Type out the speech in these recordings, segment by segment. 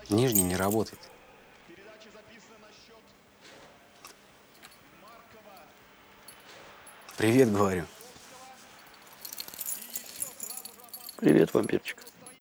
Нижний не работает. Привет, говорю. Привет, вампирчик.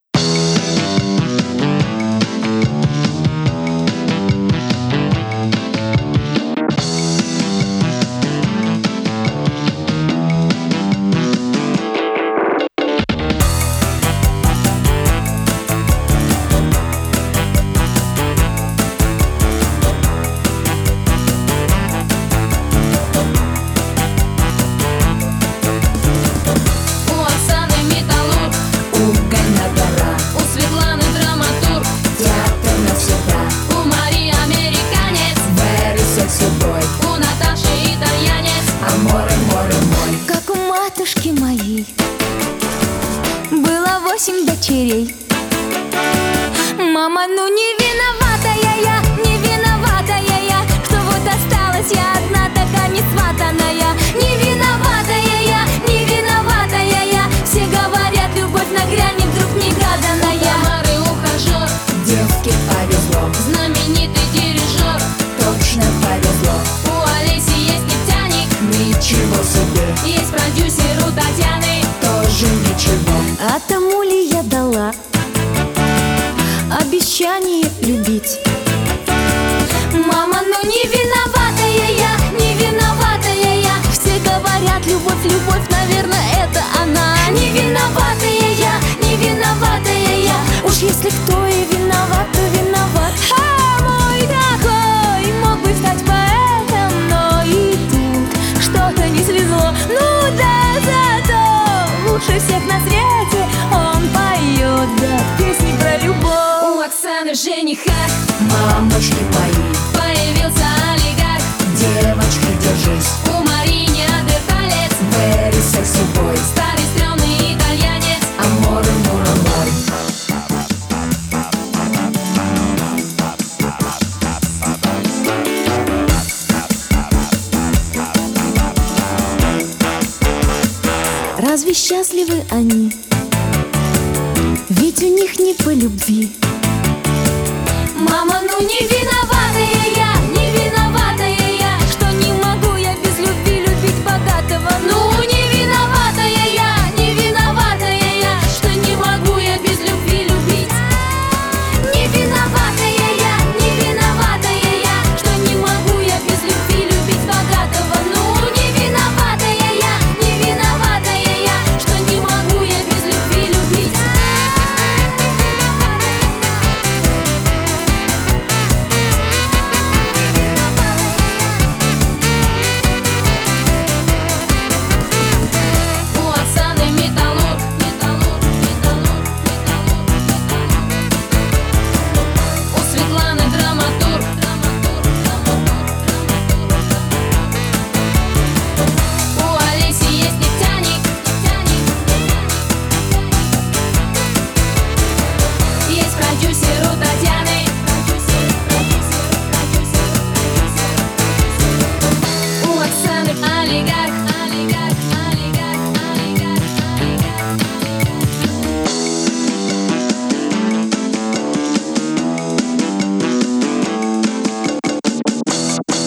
Моей было 8 дочерей. Мама, ну не виноватая я, не виноватая я, что вот осталась я одна, такая несватанная. Не виноватая я, не виноватая я. Все говорят, любовь нагрянет, вдруг негаданная. Мары ухажер, девке повезло, знаменитый дирижер, точно повезло. у Олеси есть нефтяник, Ничего себе, есть продюсер у Татьяны, тоже ничего. А тому ли я дала обещание любить? Мама, ну не виноватая я, не виноватая я. Все говорят, любовь, любовь, наверное, это она. Не виноватая я, не виноватая я. Уж если кто и виноват, то виноват. А мой такой мог бы стать поэтом, но и тут что-то не свезло. Ну да, зато лучше всех на свете он поет, да, песни про любовь. у Оксаны жениха Мамочки мои, появился олигарх, девочки, держись. у Марии неандерталец, Very sexy boy, старый стрёмный итальянец. аморе, море, море. Разве счастливы они? Ведь у них не по любви. Мама, ну не